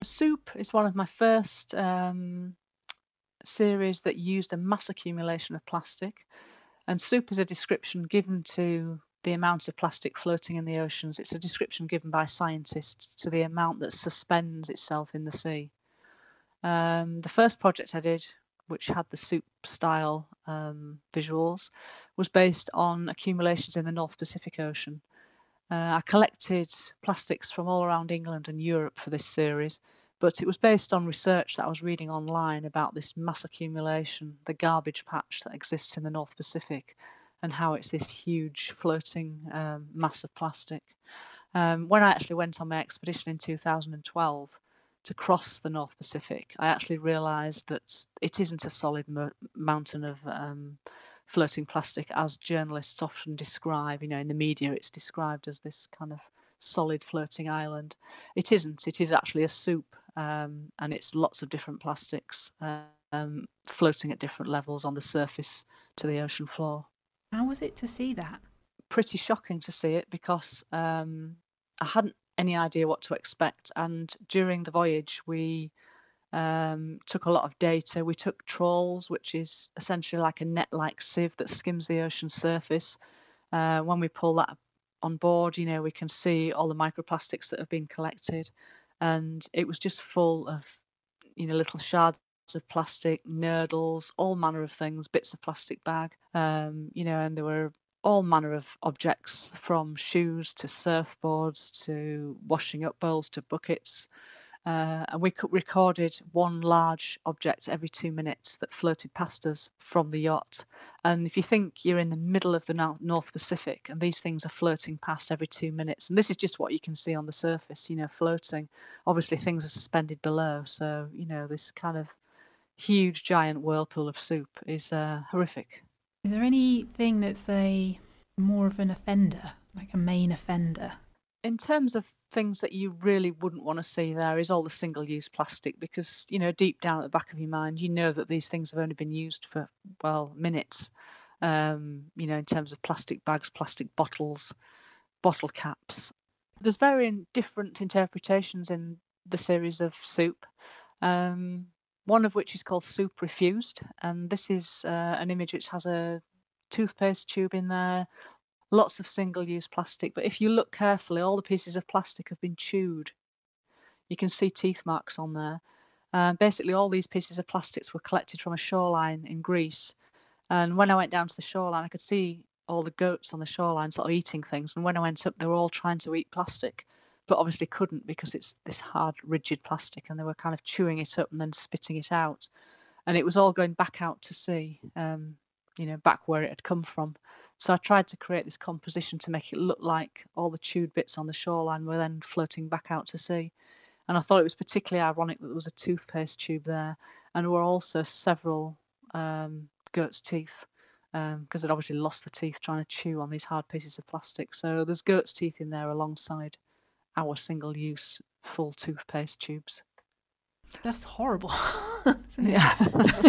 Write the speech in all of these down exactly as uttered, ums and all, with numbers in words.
Soup is one of my first um, series that used a mass accumulation of plastic. And soup is a description given to the amount of plastic floating in the oceans. It's a description given by scientists to the amount that suspends itself in the sea. Um, the first project I did, which had the soup style um, visuals, was based on accumulations in the North Pacific Ocean. Uh, I collected plastics from all around England and Europe for this series, but it was based on research that I was reading online about this mass accumulation, the garbage patch that exists in the North Pacific, and how it's this huge floating um, mass of plastic. Um, when I actually went on my expedition in two thousand twelve to cross the North Pacific, I actually realised that it isn't a solid mo- mountain of um, floating plastic as journalists often describe. You know, in the media it's described as this kind of solid floating island. It isn't. It is actually a soup, um, and it's lots of different plastics um, floating at different levels on the surface to the ocean floor. How was it to see that? Pretty shocking to see it because um, I hadn't any idea what to expect, and during the voyage we um, took a lot of data. We took trawls, which is essentially like a net-like sieve that skims the ocean surface. Uh, when we pull that on board, you know, we can see all the microplastics that have been collected, and it was just full of, you know, little shards of plastic, nurdles, all manner of things, bits of plastic bag, um, you know, and there were all manner of objects from shoes to surfboards to washing up bowls to buckets. Uh, and we recorded one large object every two minutes that floated past us from the yacht. And if you think you're in the middle of the North Pacific and these things are floating past every two minutes, and this is just what you can see on the surface, you know, floating. Obviously, things are suspended below. So, you know, this kind of huge, giant whirlpool of soup is uh, horrific. Is there anything that's a more of an offender, like a main offender? In terms of things that you really wouldn't want to see, there is all the single-use plastic, because, you know, deep down at the back of your mind, you know that these things have only been used for, well, minutes. Um, you know, in terms of plastic bags, plastic bottles, bottle caps. There's very different interpretations in the series of soup. Um, one of which is called Soup Refused, and this is uh, an image which has a toothpaste tube in there, lots of single-use plastic, but if you look carefully, all the pieces of plastic have been chewed. You can see teeth marks on there. Uh, basically, all these pieces of plastics were collected from a shoreline in Greece, and when I went down to the shoreline, I could see all the goats on the shoreline sort of eating things, and when I went up, they were all trying to eat plastic, but obviously couldn't because it's this hard, rigid plastic, and they were kind of chewing it up and then spitting it out, and it was all going back out to sea, um, you know, back where it had come from. So I tried to create this composition to make it look like all the chewed bits on the shoreline were then floating back out to sea. And I thought it was particularly ironic that there was a toothpaste tube there, and there were also several um, goat's teeth, because um, they'd obviously lost the teeth trying to chew on these hard pieces of plastic. So there's goat's teeth in there alongside our single-use full toothpaste tubes. That's horrible, isn't it? Yeah.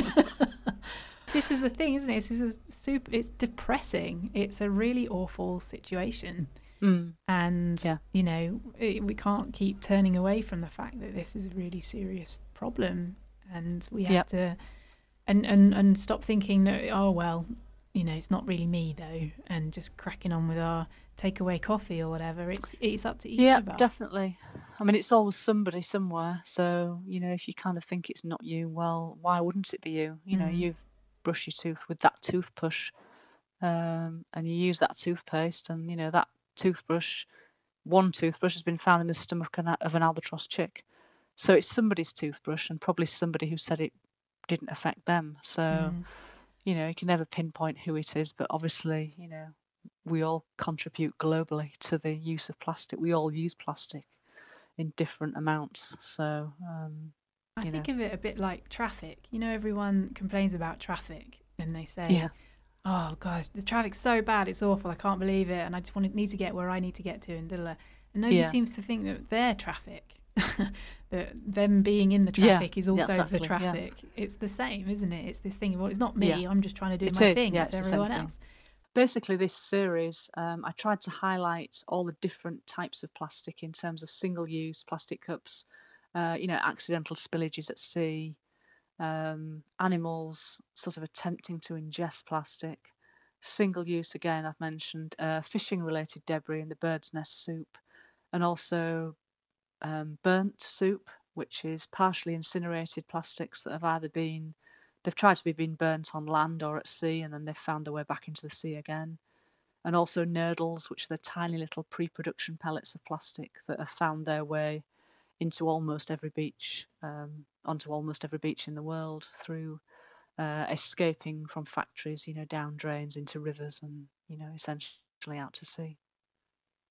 This is the thing, isn't it? This is super. It's depressing. It's a really awful situation, mm. and yeah. you know it, we can't keep turning away from the fact that this is a really serious problem, and we have yep. to, and, and and stop thinking that, oh well, you know, it's not really me though, and just cracking on with our takeaway coffee or whatever. It's it's up to each yeah, of us. Definitely. I mean, it's always somebody somewhere. So you know, if you kind of think it's not you, well, why wouldn't it be you? You mm. know, you've brush your tooth with that toothbrush, um, and you use that toothpaste, and you know that toothbrush, one toothbrush has been found in the stomach of an albatross chick, so it's somebody's toothbrush, and probably somebody who said it didn't affect them. So mm. you know, you can never pinpoint who it is, but obviously, you know, we all contribute globally to the use of plastic. We all use plastic in different amounts. So um, I you think know. of it a bit like traffic. You know, everyone complains about traffic and they say, yeah. oh, guys, the traffic's so bad, it's awful, I can't believe it, and I just want to, need to get where I need to get to, and da-da-da. And nobody yeah. seems to think that their traffic, that them being in the traffic yeah. is also yeah, exactly. the traffic. Yeah. It's the same, isn't it? It's this thing, well, it's not me, yeah. I'm just trying to do it my is. thing, yeah, it's, it's everyone else. Basically, this series, um, I tried to highlight all the different types of plastic in terms of single-use plastic cups, uh, you know, accidental spillages at sea, um, animals sort of attempting to ingest plastic, single use again, I've mentioned, uh, fishing related debris in the bird's nest soup, and also um, burnt soup, which is partially incinerated plastics that have either been, they've tried to be being burnt on land or at sea, and then they've found their way back into the sea again. And also nurdles, which are the tiny little pre-production pellets of plastic that have found their way into almost every beach, um, onto almost every beach in the world through uh, escaping from factories, you know, down drains into rivers and, you know, essentially out to sea.